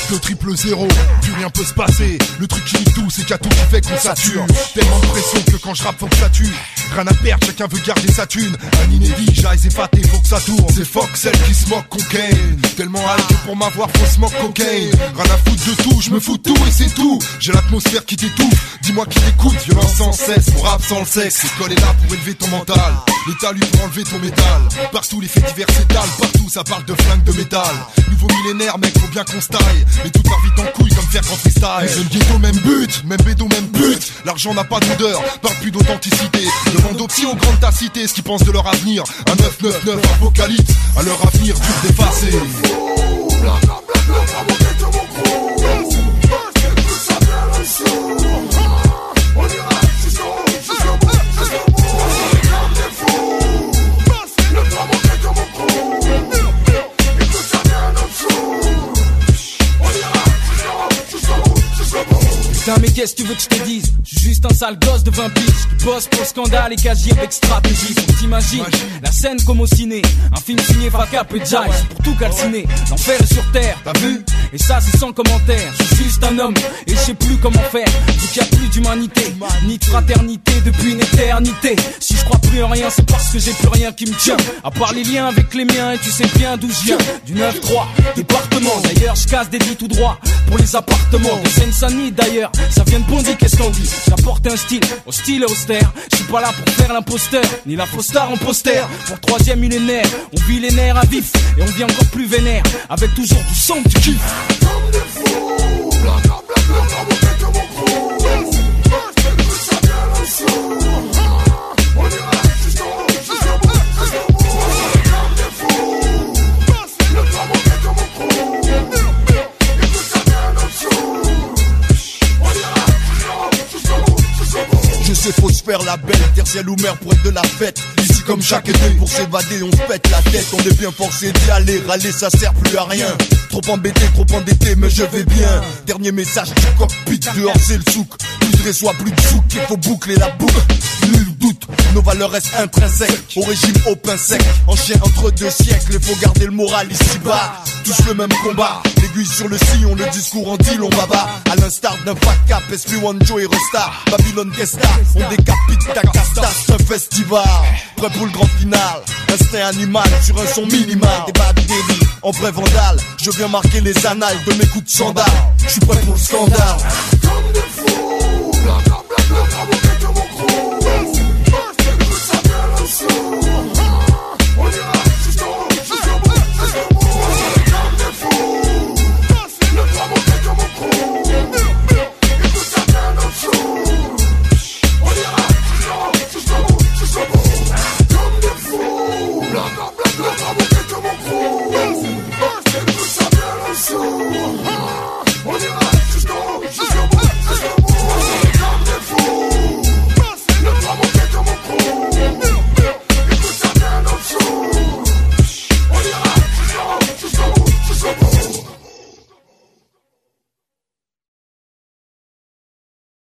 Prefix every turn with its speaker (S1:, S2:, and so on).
S1: le triple zéro, plus rien peut se passer. Le truc qui nique tout, c'est qu'à tout qui fait qu'on sature. Tellement de pression que quand je rappe faut que ça tue. Rien à perdre, chacun veut garder sa thune. Un inédit, j'aille épaté, faut que ça tourne. C'est fuck celle qui se moque cocaine. Tellement hâte que pour m'avoir faut se moque cocaine. Rien à foutre de tout, je me fous de tout et c'est tout. J'ai l'atmosphère qui t'étouffe, dis-moi qui l'écoute. Violence sans cesse, mon rap sans le sexe. L'école est là pour élever ton mental, l'État lui pour enlever ton métal. Partout les faits divers s'étalent, partout ça parle de flingue de métal. Nouveau millénaire mec, faut bien qu'on se taille. Mais tout part vite en couille comme faire grand freestyle. Même ghetto, même but, même bédo, même but. L'argent n'a pas d'odeur, parle plus d'authenticité. Demande aux petits, aux grandes ta cité ce qu'ils pensent de leur avenir. Un 999 apocalypse, à leur avenir dur d'effacer.
S2: Putain mais qu'est-ce que tu veux que je te dise? Je suis juste un sale gosse de 20 piges qui bosse pour le scandale et qui agit avec stratégie. Faut que t'imagines la scène comme au ciné, un film signé Facap et Jai, c'est pour tout calciner. L'enfer est sur terre, t'as vu? Et ça c'est sans commentaire. Je suis juste un homme et je sais plus comment faire. Vu qu'il y a plus d'humanité, ni de fraternité depuis une éternité. Si je crois plus en rien, c'est parce que j'ai plus rien qui me tient, à part les liens avec les miens. Et tu sais bien d'où je viens, du 9-3 département. D'ailleurs je casse des vies tout droit pour les appartements de Seine-Saint-Denis. D'ailleurs ça vient de Bondy, qu'est-ce qu'on dit? J'apporte un style hostile et austère. Je suis pas là pour faire l'imposteur, ni la fausse star en poster. Pour troisième millénaire, on vit les nerfs à vif et on vit encore plus vénère, avec toujours du son, du kiff.
S3: Comme des fous, blablabla, dans mon tête, mon crew. Ça vient le sou. On ira jusqu'au bout, jusqu'au bout, jusqu'au bout. Comme des fous, dans mon tête, mon crew. Ça vient le sou. On ira jusqu'au bout, jusqu'au bout.
S4: Je sais faut se faire la belle, terre ciel ou mer pour être de la fête. Ici comme chaque été pour s'évader on se pète la tête. On est bien forcé d'y aller, râler ça sert plus à rien. Trop embêté, trop endetté mais je vais bien. Dernier message du cockpit, dehors c'est le souk. Plus de reçoit, plus de souk, il faut boucler la boucle. Nul doute, nos valeurs restent intrinsèques. Au régime au pain sec, en chien entre deux siècles. Il faut garder le moral ici bas, tous le même combat. L'aiguille sur le sillon, le discours en deal, on baba. À l'instar d'un fat cap, SP1 Joe et Resta. Babylone Kesta, on décapite ta casta. C'est un festival, prêt pour le grand final. Instinct animal sur un son minimal. Des babydéries en vrai vandale, je viens marquer les annales de mes coups de sandales. Je suis prêt pour le scandale.